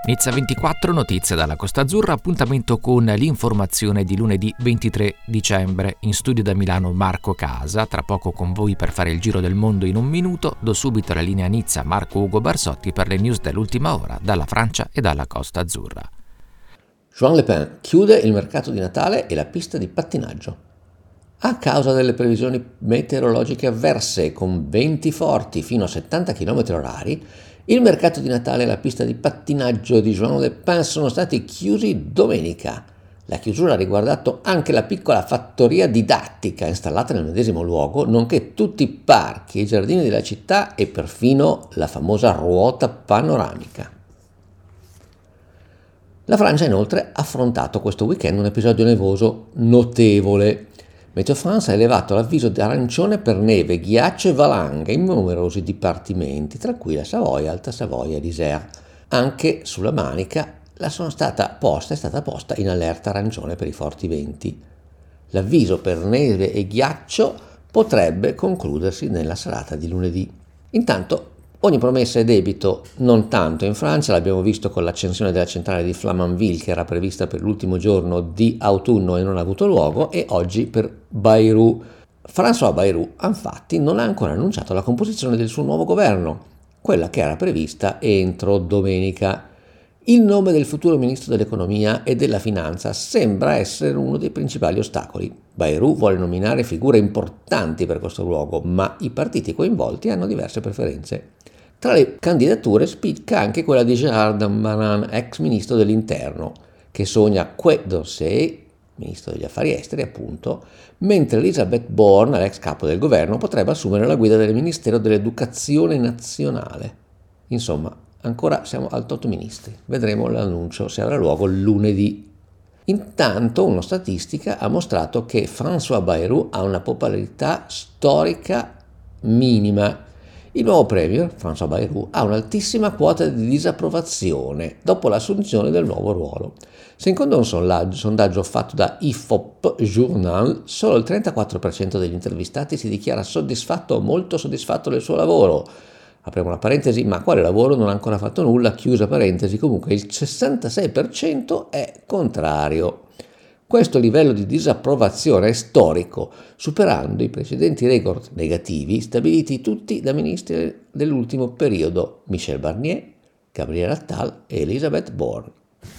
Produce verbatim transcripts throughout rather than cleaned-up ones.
Nizza ventiquattro, notizie dalla Costa Azzurra, appuntamento con l'informazione di lunedì ventitré dicembre. In studio da Milano Marco Casa, tra poco con voi per fare il giro del mondo in un minuto. Do subito la linea Nizza Marco Ugo Barsotti per le news dell'ultima ora dalla Francia e dalla Costa Azzurra. Joan Le Pen chiude il mercato di Natale e la pista di pattinaggio. A causa delle previsioni meteorologiche avverse con venti forti fino a settanta chilometri orari, il mercato di Natale e la pista di pattinaggio di Joan Le Pen sono stati chiusi domenica. La chiusura ha riguardato anche la piccola fattoria didattica installata nel medesimo luogo, nonché tutti i parchi e i giardini della città e perfino la famosa ruota panoramica. La Francia inoltre ha affrontato questo weekend un episodio nevoso notevole. Meteo France ha elevato l'avviso di arancione per neve, ghiaccio e valanghe in numerosi dipartimenti, tra cui la Savoia, Alta Savoia ed Isère. Anche sulla Manica la sono stata posta, è stata posta in allerta arancione per i forti venti. L'avviso per neve e ghiaccio potrebbe concludersi nella serata di lunedì. Intanto ogni promessa è debito, non tanto in Francia, l'abbiamo visto con l'accensione della centrale di Flamanville che era prevista per l'ultimo giorno di autunno e non ha avuto luogo, e oggi per Bayrou. François Bayrou, infatti, non ha ancora annunciato la composizione del suo nuovo governo, quella che era prevista entro domenica. Il nome del futuro ministro dell'economia e della finanza sembra essere uno dei principali ostacoli. Bayrou vuole nominare figure importanti per questo luogo, ma i partiti coinvolti hanno diverse preferenze. Tra le candidature spicca anche quella di Gérald Darmanin, ex ministro dell'Interno, che sogna Quai d'Orsay, ministro degli affari esteri appunto, mentre Elisabeth Borne, l'ex capo del governo, potrebbe assumere la guida del Ministero dell'Educazione Nazionale. Insomma, ancora siamo al tot ministri. Vedremo l'annuncio se avrà luogo lunedì. Intanto una statistica ha mostrato che François Bayrou ha una popolarità storica minima. Il nuovo premier, François Bayrou, ha un'altissima quota di disapprovazione dopo l'assunzione del nuovo ruolo. Secondo un sondaggio, sondaggio fatto da I F O P Journal, solo il trentaquattro per cento degli intervistati si dichiara soddisfatto o molto soddisfatto del suo lavoro. Apriamo una parentesi, ma quale lavoro? Non ha ancora fatto nulla, chiusa parentesi. Comunque il sessantasei per cento è contrario. Questo livello di disapprovazione è storico, superando i precedenti record negativi stabiliti tutti da ministri dell'ultimo periodo, Michel Barnier, Gabriel Attal e Elisabeth Borne.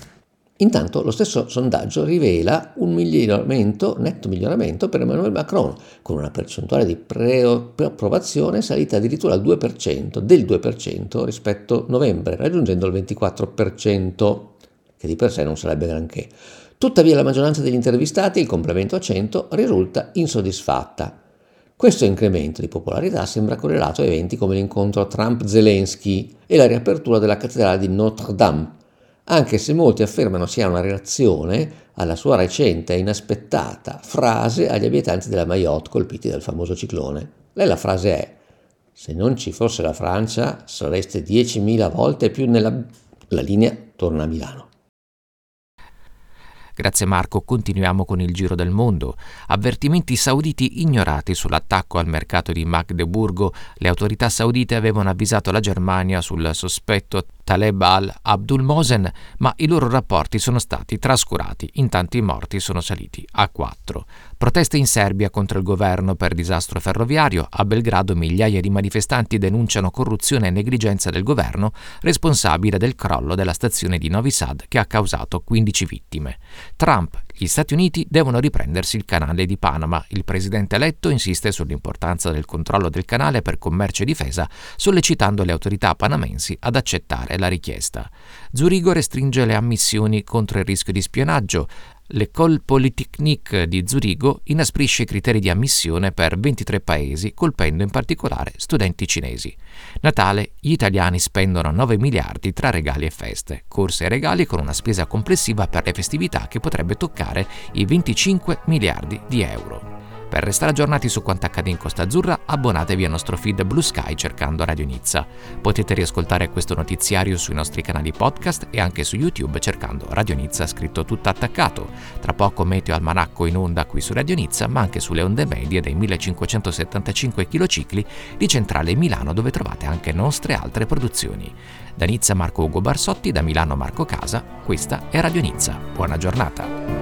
Intanto lo stesso sondaggio rivela un miglioramento, netto miglioramento per Emmanuel Macron, con una percentuale di preapprovazione salita addirittura al due per cento, del due per cento rispetto a novembre, raggiungendo il ventiquattro per cento, che di per sé non sarebbe granché. Tuttavia la maggioranza degli intervistati, il complemento a cento, risulta insoddisfatta. Questo incremento di popolarità sembra correlato a eventi come l'incontro Trump-Zelensky e la riapertura della cattedrale di Notre Dame, anche se molti affermano sia una reazione alla sua recente e inaspettata frase agli abitanti della Mayotte colpiti dal famoso ciclone. Lei la frase è: se non ci fosse la Francia sareste diecimila volte più nella la linea torna a Milano. Grazie Marco, continuiamo con il giro del mondo. Avvertimenti sauditi ignorati sull'attacco al mercato di Magdeburgo. Le autorità saudite avevano avvisato la Germania sul sospetto Taleb al-Abdul Mohsen, ma i loro rapporti sono stati trascurati. Intanto i morti sono saliti a quattro. Proteste in Serbia contro il governo per disastro ferroviario. A Belgrado migliaia di manifestanti denunciano corruzione e negligenza del governo, responsabile del crollo della stazione di Novi Sad che ha causato quindici vittime. Trump, gli Stati Uniti devono riprendersi il canale di Panama. Il presidente eletto insiste sull'importanza del controllo del canale per commercio e difesa, sollecitando le autorità panamensi ad accettare la richiesta. Zurigo restringe le ammissioni contro il rischio di spionaggio. L'École Polytechnique di Zurigo inasprisce i criteri di ammissione per ventitré paesi, colpendo in particolare studenti cinesi. Natale, gli italiani spendono nove miliardi tra regali e feste, corse e regali con una spesa complessiva per le festività che potrebbe toccare i venticinque miliardi di euro. Per restare aggiornati su quanto accade in Costa Azzurra, abbonatevi al nostro feed Blue Sky cercando Radio Nizza. Potete riascoltare questo notiziario sui nostri canali podcast e anche su YouTube cercando Radio Nizza scritto tutto attaccato. Tra poco Meteo Almanacco in onda qui su Radio Nizza, ma anche sulle onde medie dei millecinquecentosettantacinque kHz di Centrale Milano, dove trovate anche nostre altre produzioni. Da Nizza Marco Ugo Barsotti, da Milano Marco Casa, questa è Radio Nizza. Buona giornata.